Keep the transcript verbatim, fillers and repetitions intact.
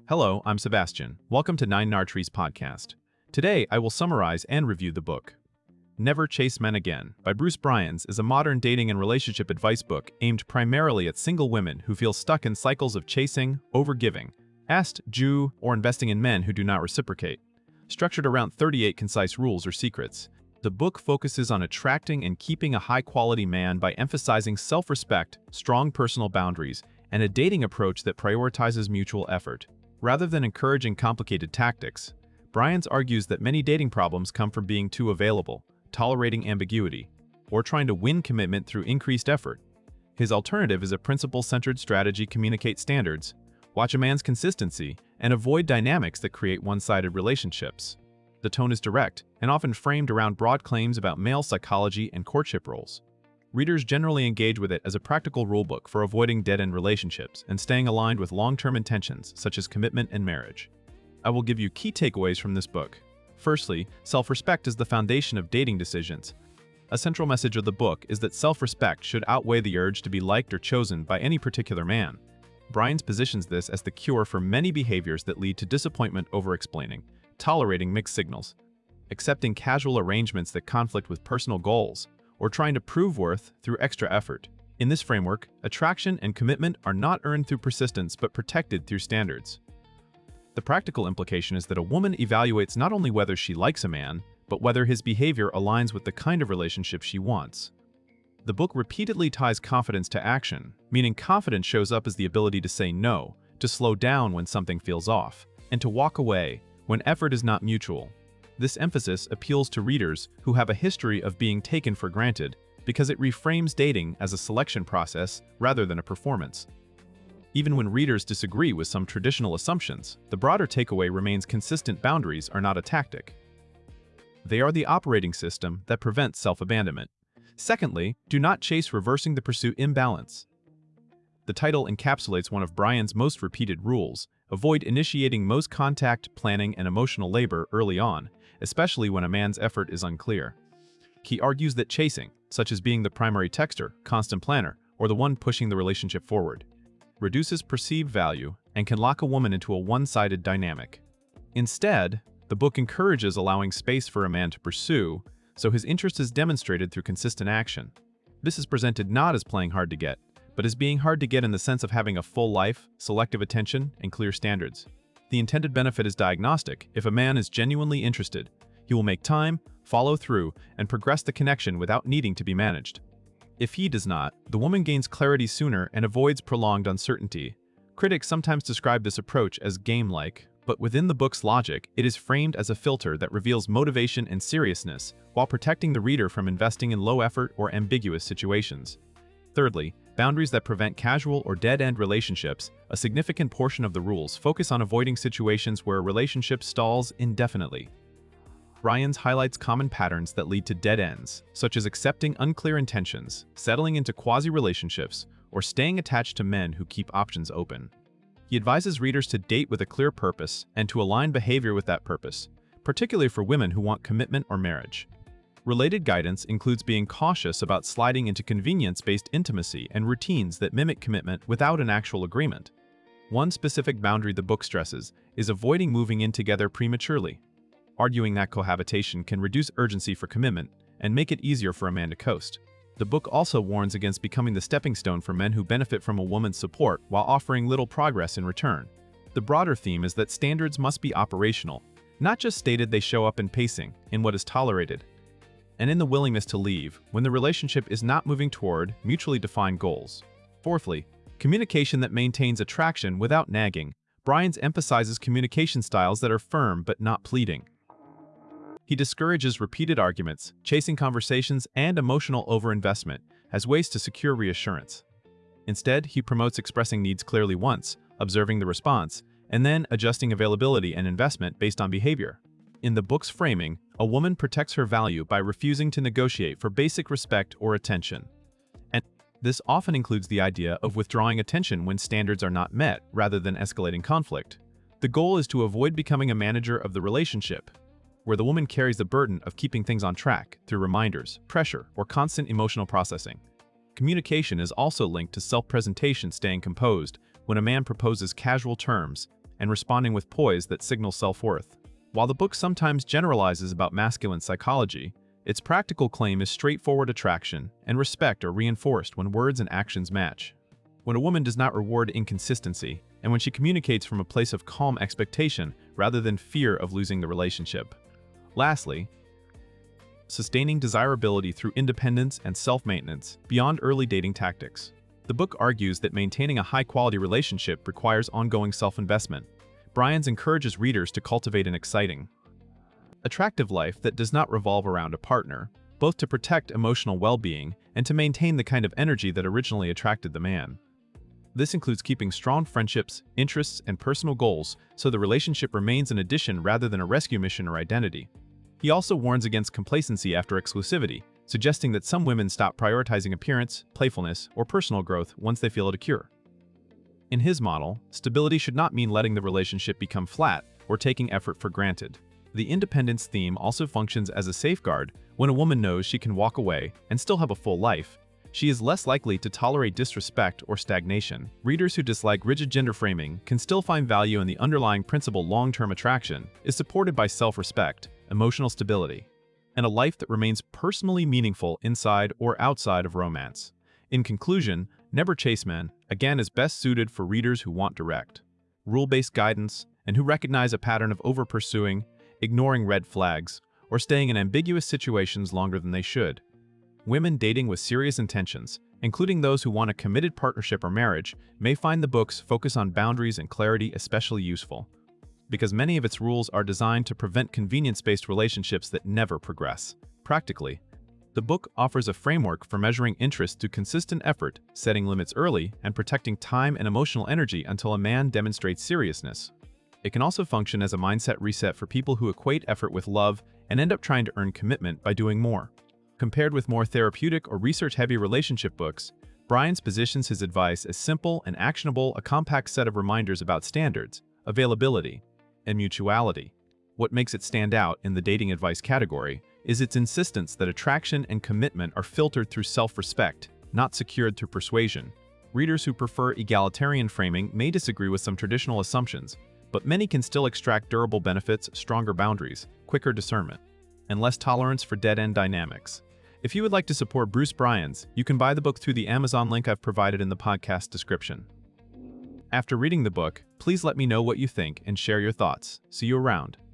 Hello, I'm Sebastian. Welcome to Nine Nartrees podcast. Today, I will summarize and review the book. Never Chase Men Again by Bruce Bryans is a modern dating and relationship advice book aimed primarily at single women who feel stuck in cycles of chasing, overgiving, asked, Jew, or investing in men who do not reciprocate. Structured around thirty-eight concise rules or secrets, the book focuses on attracting and keeping a high-quality man by emphasizing self-respect, strong personal boundaries, and a dating approach that prioritizes mutual effort. Rather than encouraging complicated tactics, Bryans argues that many dating problems come from being too available, tolerating ambiguity, or trying to win commitment through increased effort. His alternative is a principle-centered strategy: communicate standards, watch a man's consistency, and avoid dynamics that create one-sided relationships. The tone is direct and often framed around broad claims about male psychology and courtship roles. Readers generally engage with it as a practical rulebook for avoiding dead-end relationships and staying aligned with long-term intentions such as commitment and marriage. I will give you key takeaways from this book. Firstly, self-respect is the foundation of dating decisions. A central message of the book is that self-respect should outweigh the urge to be liked or chosen by any particular man. Bryans positions this as the cure for many behaviors that lead to disappointment over explaining, tolerating mixed signals, accepting casual arrangements that conflict with personal goals, or trying to prove worth through extra effort. In this framework, attraction and commitment are not earned through persistence but protected through standards. The practical implication is that a woman evaluates not only whether she likes a man, but whether his behavior aligns with the kind of relationship she wants. The book repeatedly ties confidence to action, meaning confidence shows up as the ability to say no, to slow down when something feels off, and to walk away when effort is not mutual. This emphasis appeals to readers who have a history of being taken for granted because it reframes dating as a selection process rather than a performance. Even when readers disagree with some traditional assumptions, the broader takeaway remains: consistent boundaries are not a tactic. They are the operating system that prevents self-abandonment. Secondly, do not chase reversing the pursuit imbalance. The title encapsulates one of Bryans' most repeated rules: avoid initiating most contact, planning, and emotional labor early on, especially when a man's effort is unclear. He argues that chasing, such as being the primary texter, constant planner, or the one pushing the relationship forward, reduces perceived value and can lock a woman into a one-sided dynamic. Instead, the book encourages allowing space for a man to pursue, so his interest is demonstrated through consistent action. This is presented not as playing hard to get, but as being hard to get in the sense of having a full life, selective attention, and clear standards. The intended benefit is diagnostic. If a man is genuinely interested, he will make time, follow through, and progress the connection without needing to be managed. If he does not, the woman gains clarity sooner and avoids prolonged uncertainty. Critics sometimes describe this approach as game-like, but within the book's logic, it is framed as a filter that reveals motivation and seriousness while protecting the reader from investing in low-effort or ambiguous situations. Thirdly, boundaries that prevent casual or dead-end relationships. A significant portion of the rules focus on avoiding situations where a relationship stalls indefinitely. Bryans highlights common patterns that lead to dead ends, such as accepting unclear intentions, settling into quasi-relationships, or staying attached to men who keep options open. He advises readers to date with a clear purpose and to align behavior with that purpose, particularly for women who want commitment or marriage. Related guidance includes being cautious about sliding into convenience-based intimacy and routines that mimic commitment without an actual agreement. One specific boundary the book stresses is avoiding moving in together prematurely, arguing that cohabitation can reduce urgency for commitment and make it easier for a man to coast. The book also warns against becoming the stepping stone for men who benefit from a woman's support while offering little progress in return. The broader theme is that standards must be operational, not just stated. They show up in pacing, in what is tolerated, and in the willingness to leave when the relationship is not moving toward mutually defined goals. Fourthly, communication that maintains attraction without nagging. Bryans emphasizes communication styles that are firm but not pleading. He discourages repeated arguments, chasing conversations, and emotional overinvestment as ways to secure reassurance. Instead, he promotes expressing needs clearly once, observing the response, and then adjusting availability and investment based on behavior. In the book's framing, a woman protects her value by refusing to negotiate for basic respect or attention. And this often includes the idea of withdrawing attention when standards are not met, rather than escalating conflict. The goal is to avoid becoming a manager of the relationship, where the woman carries the burden of keeping things on track through reminders, pressure, or constant emotional processing. Communication is also linked to self-presentation. Staying composed when a man proposes casual terms and responding with poise that signals self-worth. While the book sometimes generalizes about masculine psychology, its practical claim is straightforward attraction and respect are reinforced when words and actions match. When a woman does not reward inconsistency, and when she communicates from a place of calm expectation rather than fear of losing the relationship. Lastly, sustaining desirability through independence and self-maintenance beyond early dating tactics. The book argues that maintaining a high-quality relationship requires ongoing self-investment. Bryans encourages readers to cultivate an exciting, attractive life that does not revolve around a partner, both to protect emotional well-being and to maintain the kind of energy that originally attracted the man. This includes keeping strong friendships, interests, and personal goals so the relationship remains an addition rather than a rescue mission or identity. He also warns against complacency after exclusivity, suggesting that some women stop prioritizing appearance, playfulness, or personal growth once they feel it occur. In his model, stability should not mean letting the relationship become flat or taking effort for granted. The independence theme also functions as a safeguard. When a woman knows she can walk away and still have a full life, she is less likely to tolerate disrespect or stagnation. Readers who dislike rigid gender framing can still find value in the underlying principle. Long-term attraction is supported by self-respect, emotional stability, and a life that remains personally meaningful inside or outside of romance. In conclusion, Never Chase Men, again, is best suited for readers who want direct, rule-based guidance and who recognize a pattern of over-pursuing, ignoring red flags, or staying in ambiguous situations longer than they should. Women dating with serious intentions, including those who want a committed partnership or marriage, may find the book's focus on boundaries and clarity especially useful, because many of its rules are designed to prevent convenience-based relationships that never progress. Practically, the book offers a framework for measuring interest through consistent effort, setting limits early, and protecting time and emotional energy until a man demonstrates seriousness. It can also function as a mindset reset for people who equate effort with love and end up trying to earn commitment by doing more. Compared with more therapeutic or research-heavy relationship books, Bryans positions his advice as simple and actionable, a compact set of reminders about standards, availability, and mutuality. What makes it stand out in the dating advice category is its insistence that attraction and commitment are filtered through self-respect, not secured through persuasion. Readers who prefer egalitarian framing may disagree with some traditional assumptions, but many can still extract durable benefits, stronger boundaries, quicker discernment, and less tolerance for dead-end dynamics. If you would like to support Bruce Bryans, you can buy the book through the Amazon link I've provided in the podcast description. After reading the book, please let me know what you think and share your thoughts. See you around.